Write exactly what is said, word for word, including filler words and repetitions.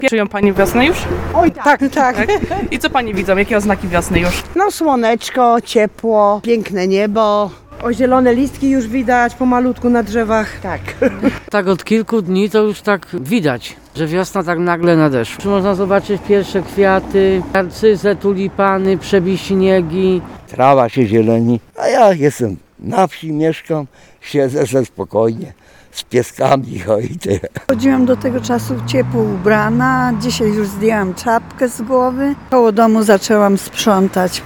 Czują Pani wiosnę już? Oj, tak, tak. Tak. I co Pani widzą? Jakie oznaki wiosny już? No słoneczko, ciepło, piękne niebo. O, zielone listki już widać pomalutku na drzewach. Tak. Tak od kilku dni to już tak widać, że wiosna tak nagle nadeszła. Można zobaczyć pierwsze kwiaty, narcyzę, tulipany, przebiśniegi. Trawa się zieleni, a ja jestem na wsi, mieszkam, siedzę ze spokojnie z pieskami o i tyle. Chodziłam do tego czasu ciepło ubrana, dzisiaj już zdjęłam czapkę z głowy. Koło domu zaczęłam sprzątać.